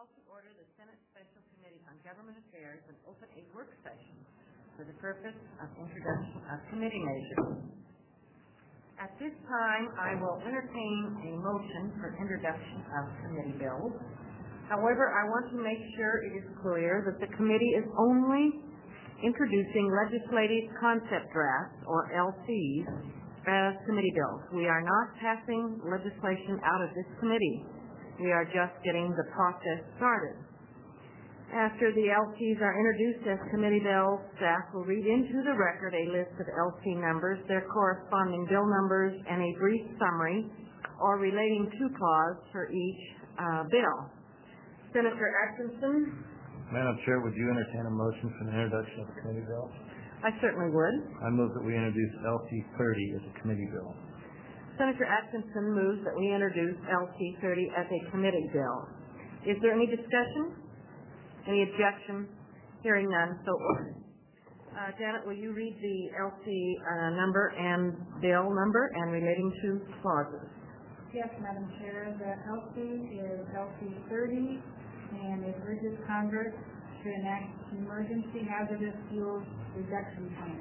call to order the Senate Special Committee on Government Affairs and open a work session for the purpose of introduction of committee measures. At this time, I will entertain a motion for introduction of committee bills. However, I want to make sure it is clear that the committee is only introducing legislative concept drafts, or LCs, as committee bills. We are not passing legislation out of this committee. We are just getting the process started. After the LCs are introduced as committee bills, staff will read into the record a list of LC numbers, their corresponding bill numbers, and a brief summary or relating to clause for each bill. Senator Atkinson. Madam Chair, would you entertain a motion for the introduction of the committee bill? I certainly would. I move that we introduce LC 30 as a committee bill. Senator Atkinson moves that we introduce LC 30 as a committee bill. Is there any discussion? Any objection? Hearing none, so ordered. Janet, will you read the LC number and bill number and relating to clauses? Yes, Madam Chair. The LC is LC 30 and it urges Congress to enact emergency hazardous fuels reduction plan.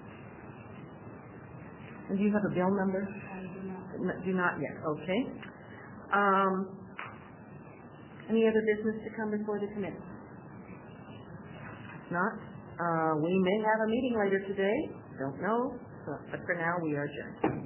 And do you have a bill number? I do not. Do not yet. Okay. Any other business to come before the committee? If not, we may have a meeting later today. Don't know, but for now we are adjourned.